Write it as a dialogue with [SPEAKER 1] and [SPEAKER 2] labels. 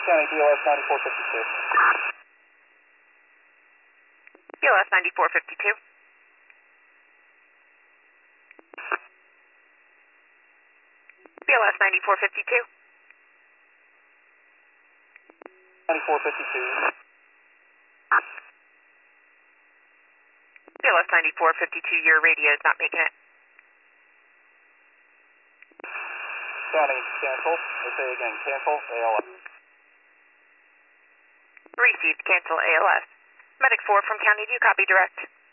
[SPEAKER 1] County BLS 9452.
[SPEAKER 2] BLS 9452. BLS 9452.
[SPEAKER 1] 9452.
[SPEAKER 2] BLS 9452, your radio is not making it.
[SPEAKER 1] County, cancel. Let's say again, cancel, ALS.
[SPEAKER 2] Received, cancel ALS. Medic 4 from County, do you copy direct?